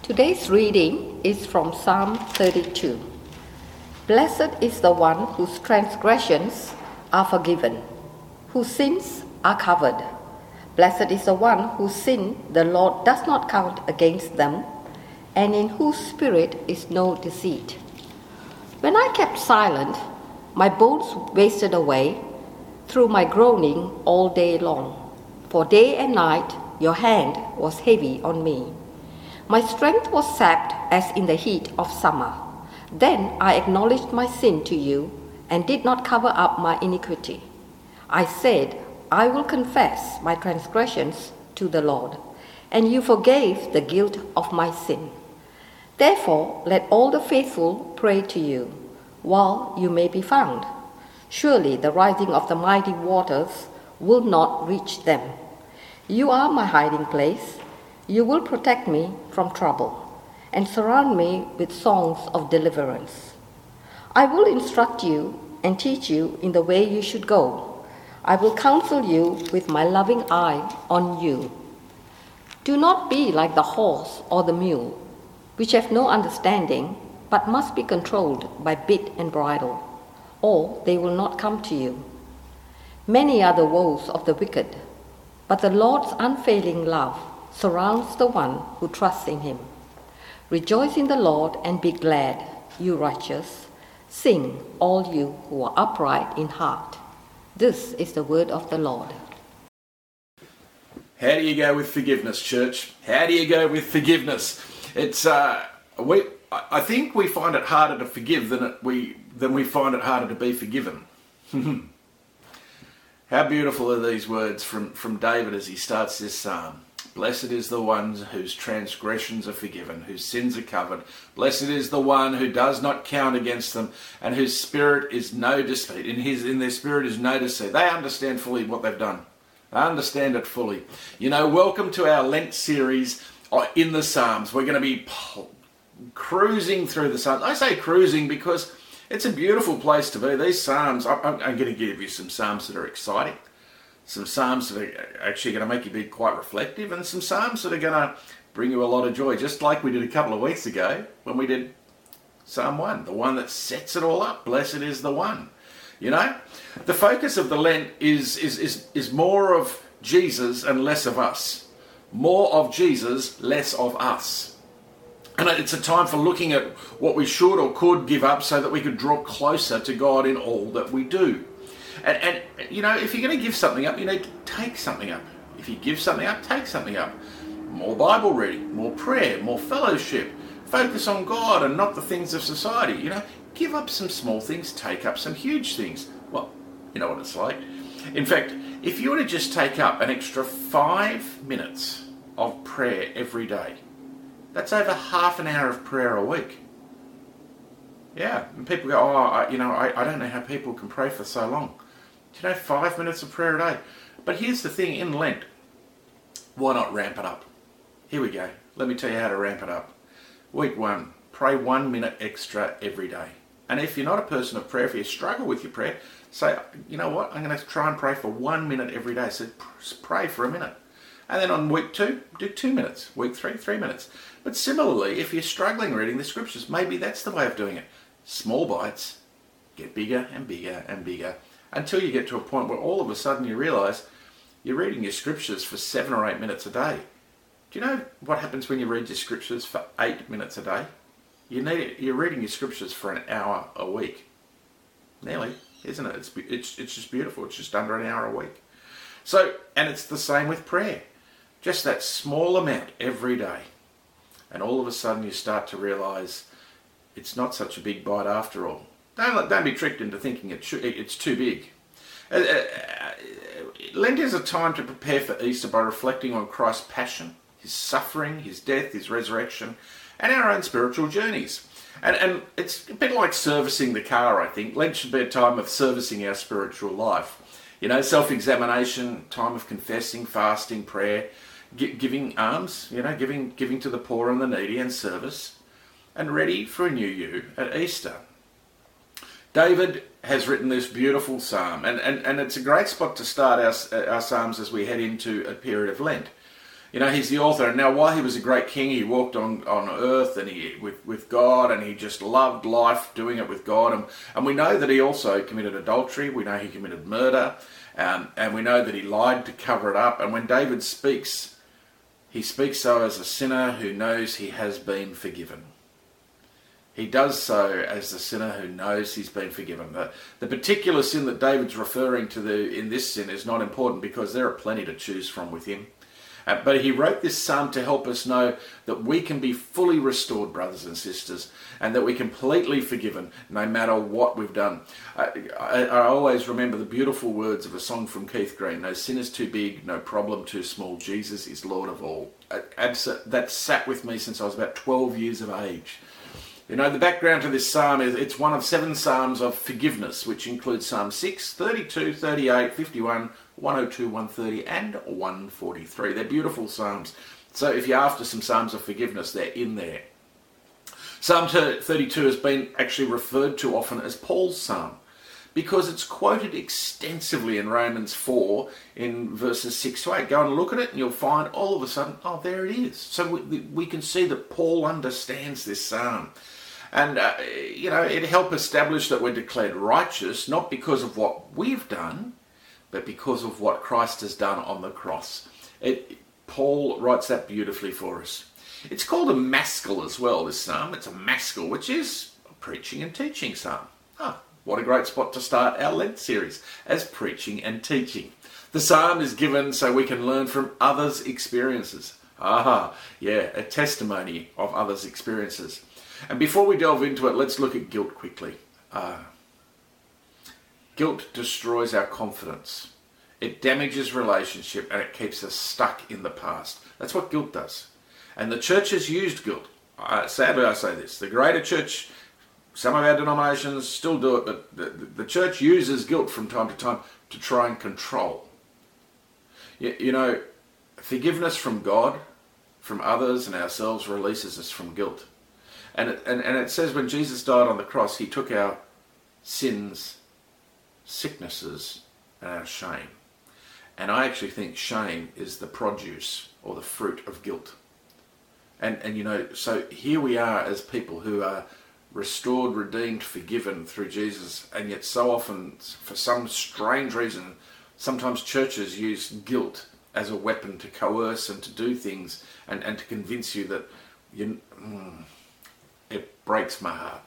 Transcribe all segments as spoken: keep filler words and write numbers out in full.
Today's reading is from Psalm thirty-two. Blessed is the one whose transgressions are forgiven, whose sins are covered. Blessed is the one whose sin the Lord does not count against them, and in whose spirit is no deceit. When I kept silent, my bones wasted away through my groaning all day long. For day and night your hand was heavy on me. My strength was sapped as in the heat of summer. Then I acknowledged my sin to you and did not cover up my iniquity. I said, I will confess my transgressions to the Lord, and you forgave the guilt of my sin. Therefore, let all the faithful pray to you, while you may be found. Surely the rising of the mighty waters will not reach them. You are my hiding place. You will protect me from trouble and surround me with songs of deliverance. I will instruct you and teach you in the way you should go. I will counsel you with my loving eye on you. Do not be like the horse or the mule, which have no understanding, but must be controlled by bit and bridle, or they will not come to you. Many are the woes of the wicked, but the Lord's unfailing love surrounds the one who trusts in him. Rejoice in the Lord and be glad, you righteous. Sing, all you who are upright in heart. This is the word of the Lord. How do you go with forgiveness, church? How do you go with forgiveness? It's uh, we. I think we find it harder to forgive than it, we than we find it harder to be forgiven. How beautiful are these words from, from David as he starts this psalm. Blessed is the one whose transgressions are forgiven, whose sins are covered. Blessed is the one who does not count against them, and whose spirit is no deceit. In his, in their spirit is no deceit. They understand fully what they've done. They understand it fully. You know, welcome to our Lent series in the Psalms. We're going to be cruising through the Psalms. I say cruising because it's a beautiful place to be. These Psalms, I'm, I'm going to give you some Psalms that are exciting. Some Psalms that are actually going to make you be quite reflective, and some Psalms that are going to bring you a lot of joy, just like we did a couple of weeks ago when we did Psalm one, the one that sets it all up. Blessed is the one. You know, the focus of the Lent is, is, is, is more of Jesus and less of us. More of Jesus, less of us. And it's a time for looking at what we should or could give up so that we could draw closer to God in all that we do. And, and, you know, if you're going to give something up, you need to take something up. If you give something up, take something up. More Bible reading, more prayer, more fellowship. Focus on God and not the things of society. You know, give up some small things, take up some huge things. Well, you know what it's like. In fact, if you were to just take up an extra five minutes of prayer every day, that's over half an hour of prayer a week. Yeah, and people go, oh, I, you know, I, I don't know how people can pray for so long. Do you know, five minutes of prayer a day? But here's the thing, in Lent, why not ramp it up? Here we go. Let me tell you how to ramp it up. Week one, pray one minute extra every day. And if you're not a person of prayer, if you struggle with your prayer, say, you know what, I'm going to try and pray for one minute every day. So pray for a minute. And then on week two, do two minutes. Week three, three minutes. But similarly, if you're struggling reading the scriptures, maybe that's the way of doing it. Small bites, get bigger and bigger and bigger, until you get to a point where all of a sudden you realise you're reading your scriptures for seven or eight minutes a day. Do you know what happens when you read your scriptures for eight minutes a day? You need, you're reading your scriptures for an hour a week. Nearly, isn't it? It's, it's, it's just beautiful. It's just under an hour a week. So, and it's the same with prayer. Just that small amount every day. And all of a sudden you start to realise it's not such a big bite after all. Don't, don't be tricked into thinking it should, it's too big. Uh, uh, Lent is a time to prepare for Easter by reflecting on Christ's passion, his suffering, his death, his resurrection, and our own spiritual journeys. And, and it's a bit like servicing the car, I think. Lent should be a time of servicing our spiritual life. You know, self-examination, time of confessing, fasting, prayer, gi- giving alms, you know, giving, giving to the poor and the needy, and service, and ready for a new you at Easter. David has written this beautiful psalm, and, and, and it's a great spot to start our, our psalms as we head into a period of Lent. You know, he's the author. And now while he was a great king, he walked on, on earth and he with, with God, and he just loved life, doing it with God. And, and we know that he also committed adultery. We know he committed murder. Um, and we know that he lied to cover it up. And when David speaks, he speaks so as a sinner who knows he has been forgiven. He does so as the sinner who knows he's been forgiven. The, the particular sin that David's referring to the, in this sin is not important, because there are plenty to choose from with him. Uh, but he wrote this psalm to help us know that we can be fully restored, brothers and sisters, and that we're completely forgiven no matter what we've done. I, I, I always remember the beautiful words of a song from Keith Green: no sin is too big, no problem too small, Jesus is Lord of all. Uh, that sat with me since I was about twelve years of age. You know, the background to this psalm is it's one of seven psalms of forgiveness, which includes Psalm six, thirty-two, thirty-eight, fifty-one, one oh two, one thirty and one forty-three. They're beautiful psalms. So if you're after some psalms of forgiveness, they're in there. Psalm thirty-two has been actually referred to often as Paul's psalm, because it's quoted extensively in Romans four in verses six to eight. Go and look at it and you'll find all of a sudden, oh, there it is. So we, we can see that Paul understands this psalm. And, uh, you know, it helps establish that we're declared righteous, not because of what we've done, but because of what Christ has done on the cross. It, Paul writes that beautifully for us. It's called a maskil as well, this psalm. It's a maskil, which is a preaching and teaching psalm. Ah, what a great spot to start our Lent series, as preaching and teaching. The psalm is given so we can learn from others' experiences. Aha, yeah, a testimony of others' experiences. And before we delve into it, let's look at guilt quickly. Uh, guilt destroys our confidence. It damages relationship and it keeps us stuck in the past. That's what guilt does. And the church has used guilt. Uh, sadly, I say this. The greater church, some of our denominations still do it, but the, the church uses guilt from time to time to try and control. You, you know, forgiveness from God, from others and ourselves releases us from guilt. And it, and, and it says when Jesus died on the cross, he took our sins, sicknesses, and our shame. And I actually think shame is the produce or the fruit of guilt. And, and you know, so here we are as people who are restored, redeemed, forgiven through Jesus. And yet so often, for some strange reason, sometimes churches use guilt as a weapon to coerce and to do things and, and to convince you that you... Mm, it breaks my heart.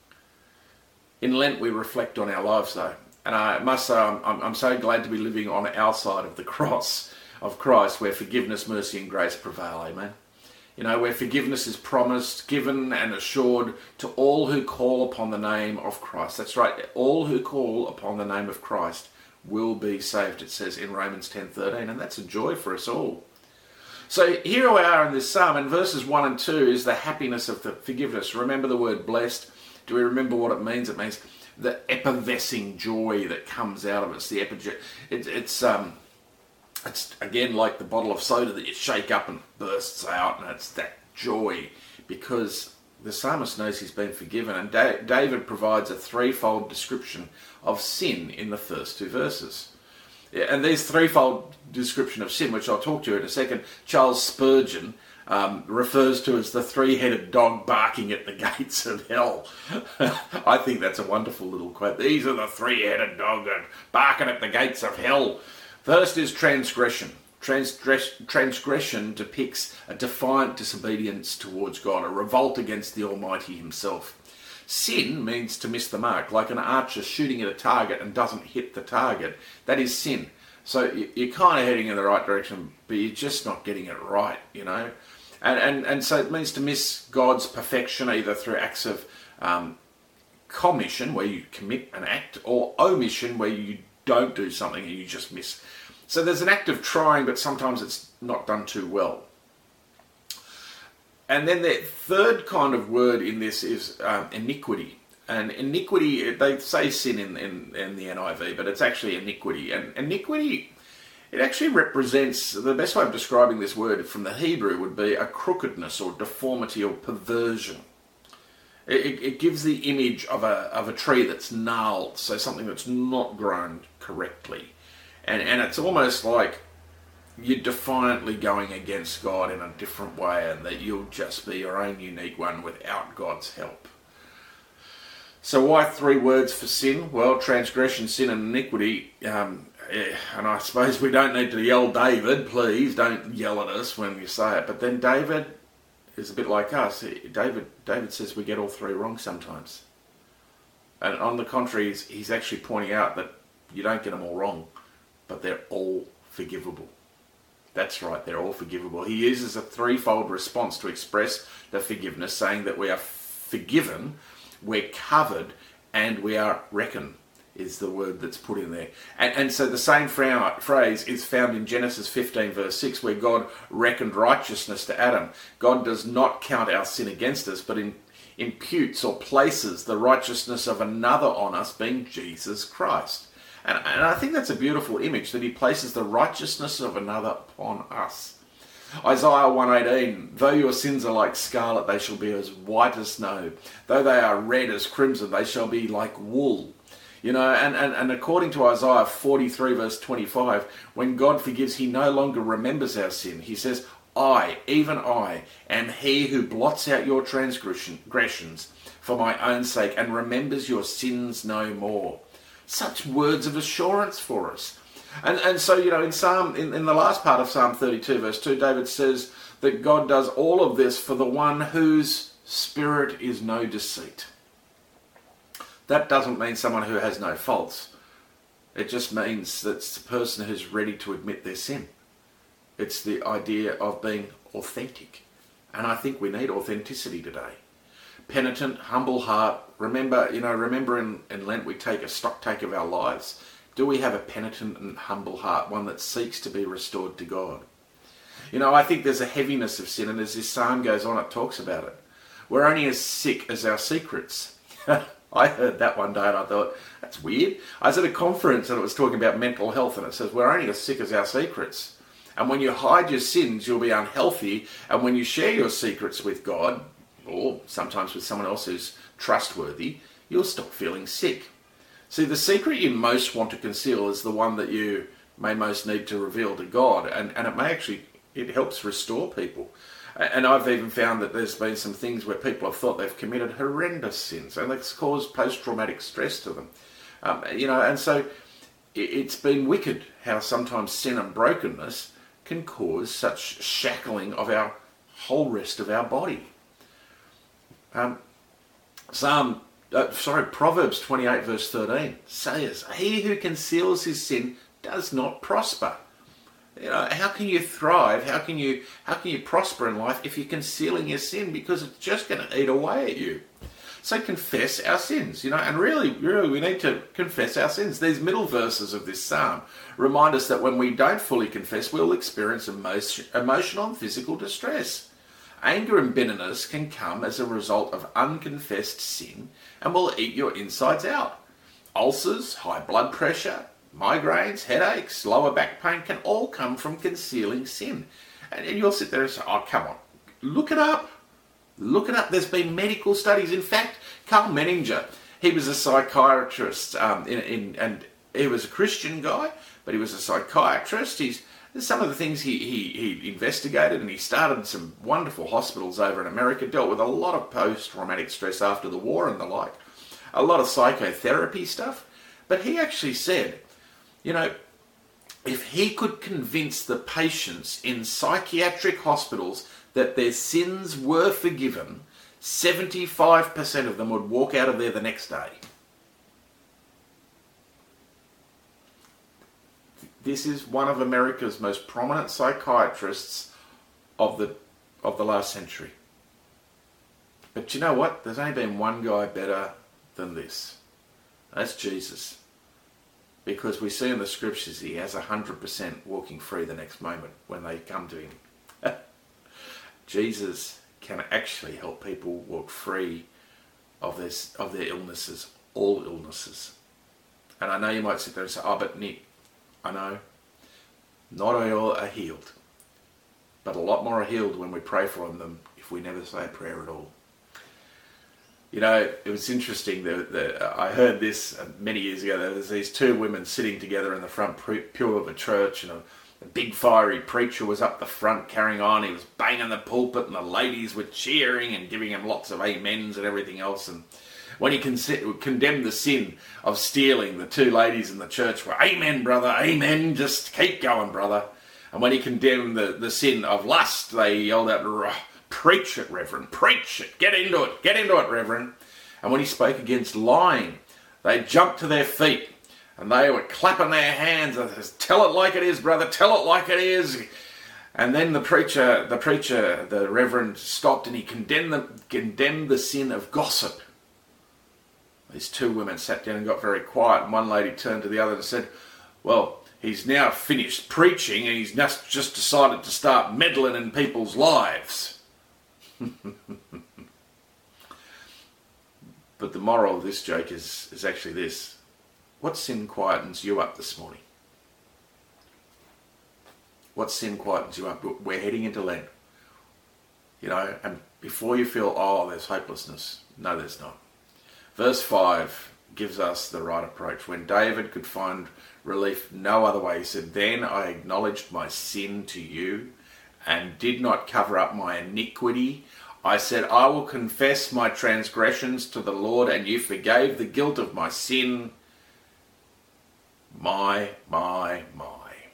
In Lent, we reflect on our lives, though. And I must say, I'm, I'm so glad to be living on our side of the cross of Christ, where forgiveness, mercy, and grace prevail. Amen. You know, where forgiveness is promised, given, and assured to all who call upon the name of Christ. That's right. All who call upon the name of Christ will be saved, it says in Romans ten thirteen. And that's a joy for us all. So here we are in this psalm, and verses one and two is the happiness of the forgiveness. Remember the word blessed? Do we remember what it means? It means the effervescing joy that comes out of it. It's the epigen- it, it's um, it's again like the bottle of soda that you shake up and bursts out, and it's that joy because the psalmist knows he's been forgiven. And da- David provides a threefold description of sin in the first two verses. And these threefold description of sin, which I'll talk to you in a second, Charles Spurgeon um, refers to as the three-headed dog barking at the gates of hell. I think that's a wonderful little quote. These are the three-headed dog barking at the gates of hell. First is transgression. Transgress- transgression depicts a defiant disobedience towards God, a revolt against the Almighty himself. Sin means to miss the mark, like an archer shooting at a target and doesn't hit the target. That is sin. So you're kind of heading in the right direction, but you're just not getting it right, you know. And and, and so it means to miss God's perfection, either through acts of um, commission, where you commit an act, or omission, where you don't do something and you just miss. So there's an act of trying, but sometimes it's not done too well. And then the third kind of word in this is um, iniquity. And iniquity, they say sin in, in, in the N I V, but it's actually iniquity. And iniquity, it actually represents, the best way of describing this word from the Hebrew would be a crookedness or deformity or perversion. It, it gives the image of a, of a tree that's gnarled, so something that's not grown correctly. And, and it's almost like you're defiantly going against God in a different way, and that you'll just be your own unique one without God's help. So why three words for sin? Well, transgression, sin and iniquity. Um, and I suppose we don't need to yell David, please don't yell at us when you say it. But then David is a bit like us. David, David says we get all three wrong sometimes. And on the contrary, he's, he's actually pointing out that you don't get them all wrong, but they're all forgivable. That's right, they're all forgivable. He uses a threefold response to express the forgiveness, saying that we are forgiven, we're covered, and we are reckoned, is the word that's put in there. And, and so the same fra- phrase is found in Genesis fifteen verse six, where God reckoned righteousness to Adam. God does not count our sin against us, but in, imputes or places the righteousness of another on us, being Jesus Christ. And, and I think that's a beautiful image, that he places the righteousness of another upon us. Isaiah one eighteen, though your sins are like scarlet, they shall be as white as snow. Though they are red as crimson, they shall be like wool. You know, and, and, and according to Isaiah forty-three verse twenty-five, when God forgives, he no longer remembers our sin. He says, I, even I, am he who blots out your transgressions for my own sake and remembers your sins no more. Such words of assurance for us. And and so, you know, in Psalm, in, in the last part of Psalm thirty-two, verse two, David says that God does all of this for the one whose spirit is no deceit. That doesn't mean someone who has no faults. It just means that it's the person who's ready to admit their sin. It's the idea of being authentic. And I think we need authenticity today. Penitent, humble heart. Remember, you know, remember in, in Lent we take a stock take of our lives. Do we have a penitent and humble heart, one that seeks to be restored to God? You know, I think there's a heaviness of sin, and as this psalm goes on, it talks about it. We're only as sick as our secrets. I heard that one day and I thought, that's weird. I was at a conference and it was talking about mental health, and it says, we're only as sick as our secrets. And when you hide your sins, you'll be unhealthy. And when you share your secrets with God, or sometimes with someone else who's trustworthy, you'll stop feeling sick. See, the secret you most want to conceal is the one that you may most need to reveal to God, and, and it may actually, it helps restore people. And I've even found that there's been some things where people have thought they've committed horrendous sins, and it's caused post-traumatic stress to them. Um, you know, and so it's been wicked how sometimes sin and brokenness can cause such shackling of our whole rest of our body. Um, Psalm Uh, sorry, Proverbs twenty-eight verse thirteen says, he who conceals his sin does not prosper. You know, how can you thrive? How can you how can you prosper in life if you're concealing your sin? Because it's just going to eat away at you. So confess our sins, you know, and really, really we need to confess our sins. These middle verses of this psalm remind us that when we don't fully confess, we'll experience emotion, emotional and physical distress. Anger and bitterness can come as a result of unconfessed sin and will eat your insides out. Ulcers, high blood pressure, migraines, headaches, lower back pain can all come from concealing sin. And you'll sit there and say, oh, come on, look it up. Look it up. There's been medical studies. In fact, Carl Menninger, he was a psychiatrist, um, in, in, and he was a Christian guy, but he was a psychiatrist. He's Some of the things he, he, he investigated, and he started some wonderful hospitals over in America, dealt with a lot of post-traumatic stress after the war and the like, a lot of psychotherapy stuff. But he actually said, you know, if he could convince the patients in psychiatric hospitals that their sins were forgiven, seventy-five percent of them would walk out of there the next day. This is one of America's most prominent psychiatrists of the of the last century. But you know what? There's only been one guy better than this. That's Jesus. Because we see in the scriptures he has one hundred percent walking free the next moment when they come to him. Jesus can actually help people walk free of their, of their illnesses, all illnesses. And I know you might sit there and say, oh, but Nick, I know, not all are healed, but a lot more are healed when we pray for them than if we never say a prayer at all. You know, it was interesting that, that I heard this many years ago. There's these two women sitting together in the front pew of a church, and The big fiery preacher was up the front carrying on. He was banging the pulpit and the ladies were cheering and giving him lots of amens and everything else. And when he con- condemned the sin of stealing, the two ladies in the church were, "Amen, brother, amen, just keep going, brother." And when he condemned the, the sin of lust, they yelled out, "Preach it, Reverend, preach it, get into it, get into it, Reverend." And when he spoke against lying, they jumped to their feet and they were clapping their hands and said, "Tell it like it is, brother, tell it like it is." And then the preacher, the preacher, the Reverend stopped and he condemned the, condemned the sin of gossip. These two women sat down and got very quiet, and one lady turned to the other and said, "Well, he's now finished preaching and he's just, just decided to start meddling in people's lives." But the moral of this joke is, is actually this. What sin quietens you up this morning? What sin quietens you up? We're heading into Lent. You know, and before you feel, oh, there's hopelessness. No, there's not. Verse five gives us the right approach. When David could find relief no other way, he said, "Then I acknowledged my sin to you and did not cover up my iniquity. I said, I will confess my transgressions to the Lord, and you forgave the guilt of my sin. My, my, my.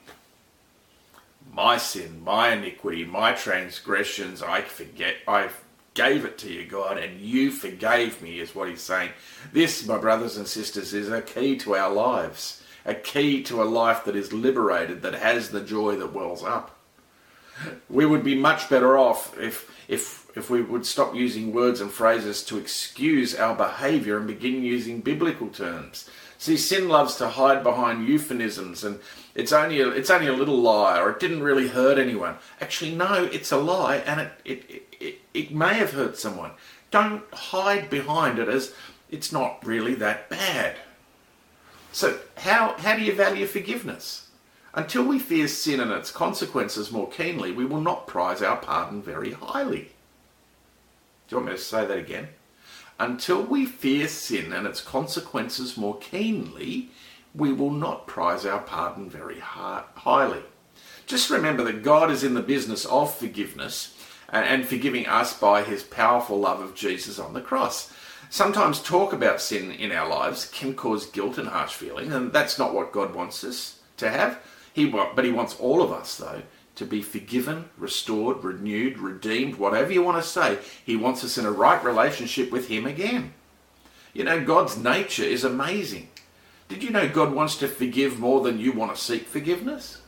My sin, my iniquity, my transgressions, I forget, I gave it to you, God, and you forgave me," is what he's saying. This, my brothers and sisters, is a key to our lives. A key to a life that is liberated, that has the joy that wells up. We would be much better off if if if we would stop using words and phrases to excuse our behaviour and begin using biblical terms. See, sin loves to hide behind euphemisms, and it's only a, it's only a little lie, or it didn't really hurt anyone. Actually, no, it's a lie, and it it, it, it it may have hurt someone. Don't hide behind it as it's not really that bad. So how how do you value forgiveness? Until we fear sin and its consequences more keenly, we will not prize our pardon very highly. Do you want me to say that again? Until we fear sin and its consequences more keenly, we will not prize our pardon very high, highly. Just remember that God is in the business of forgiveness and, and forgiving us by his powerful love of Jesus on the cross. Sometimes talk about sin in our lives can cause guilt and harsh feeling, and that's not what God wants us to have. He, but he wants all of us, though, to be forgiven, restored, renewed, redeemed, whatever you want to say. He wants us in a right relationship with him again. You know, God's nature is amazing. Did you know God wants to forgive more than you want to seek forgiveness?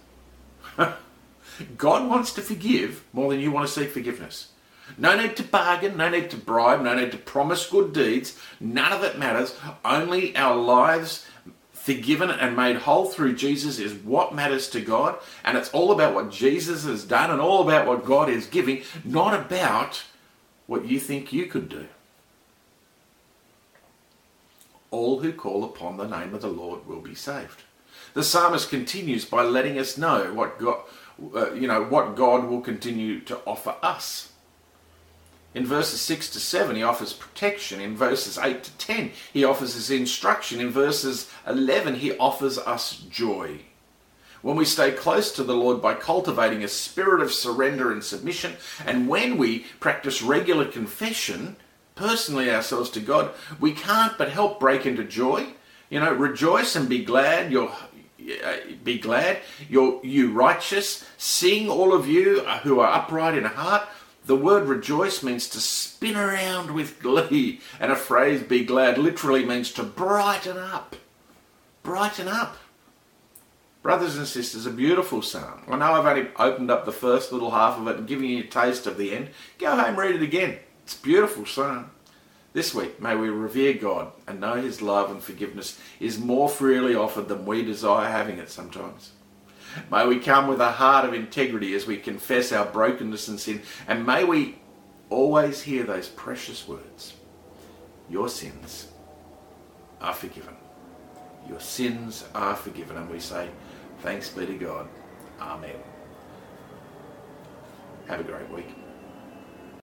God wants to forgive more than you want to seek forgiveness. No need to bargain, no need to bribe, no need to promise good deeds. None of it matters. Only our lives forgiven and made whole through Jesus is what matters to God, and it's all about what Jesus has done and all about what God is giving, not about what you think you could do. All who call upon the name of the Lord will be saved. The psalmist continues by letting us know what God, uh, you know, what God will continue to offer us. In verses six to seven, he offers protection. In verses eight to ten, he offers us instruction. In verses eleven, he offers us joy. When we stay close to the Lord by cultivating a spirit of surrender and submission, and when we practice regular confession, personally ourselves to God, we can't but help break into joy. You know, rejoice and be glad. You're, uh, be glad. You're, you righteous. Sing, all of you who are upright in heart. The word rejoice means to spin around with glee, and a phrase, be glad, literally means to brighten up. Brighten up. Brothers and sisters, a beautiful psalm. I know I've only opened up the first little half of it and given you a taste of the end. Go home, read it again. It's a beautiful psalm. This week, may we revere God and know his love and forgiveness is more freely offered than we desire having it sometimes. May we come with a heart of integrity as we confess our brokenness and sin, and may we always hear those precious words. Your sins are forgiven. Your sins are forgiven. And we say, thanks be to God. Amen. Have a great week.